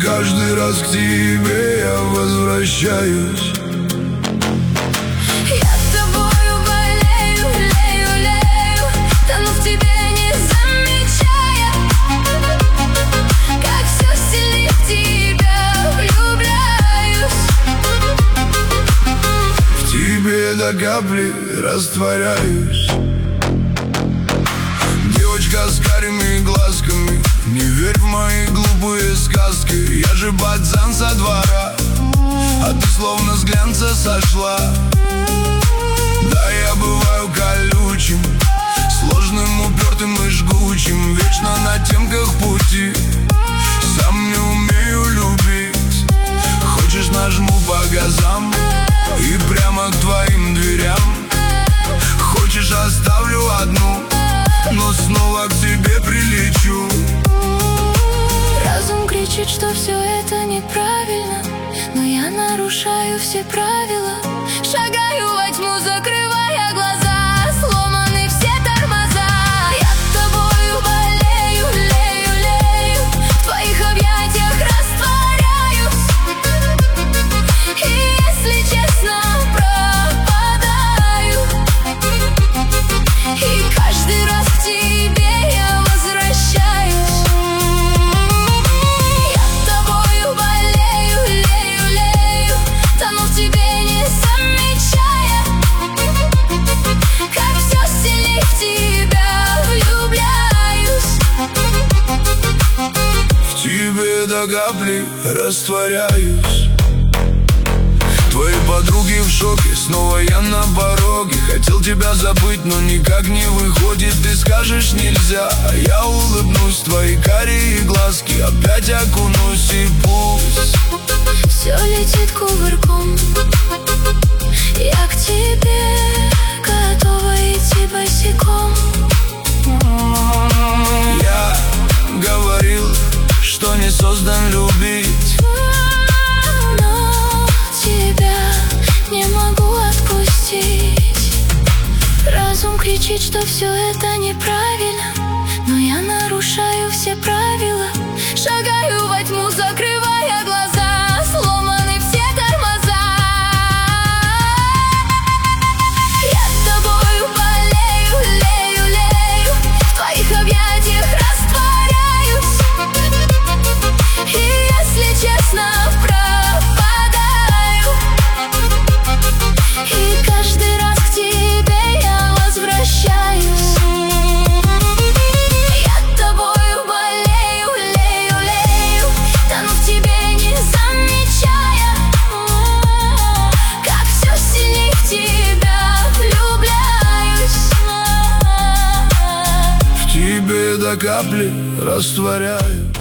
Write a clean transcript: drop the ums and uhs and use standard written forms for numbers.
каждый раз к тебе я возвращаюсь. Я тобою болею, лею, лею, тону в тебе, не замечая, как все сильнее в тебя влюбляюсь. В тебе до капли растворяюсь. Девочка с карими глазками, не верь в мои глупые сказки. Я же пацан со двора, а ты словно с глянца сошла. Да, я бываю колючим, сложным, упертым и жгучим, вечно на темках пути. Сам не умею любить. Хочешь, нажму по газам и прямо к твоим дверям. Хочешь, оставлю одну, но снова к тебе прилечу. Разум кричит, что все это неправильно, но я нарушаю все правила. Шагаю во тьму, закрывая глаза, сломаны все тормоза. Я тобою болею, лею, лею, в твоих объятиях растворяюсь. И если честно, пропадаю. И каждый раз к тебе я возвращаюсь. Я тобою болею, лею, лею, тону в тебе, не замечая, как все сильнее в тебя влюбляюсь. В тебе до капли растворяюсь. Твои подруги в шоке, снова я на пороге. Хотел тебя забыть, но никак не выходит. Ты скажешь нельзя, а я улыбнусь. Твои карие глазки, опять окунусь. И пусть все летит кувырком, я к тебе готова идти босиком. я говорил, что не создан любить. Но тебя не могу отпустить. Разум кричит, что все это неправильно, но я нарушаю все правила. Шагаю во тьму, закрывая глаза, сломаны все тормоза. Я тобою болею, лею, лею, в твоих объятиях растворяюсь. И если честно, пропадаю. И каждый раз к тебе я возвращаюсь. Я тобою болею, лею, лею, тону в тебе, не замечая, как все сильнее в тебя влюбляюсь. В тебе до капли растворяюсь.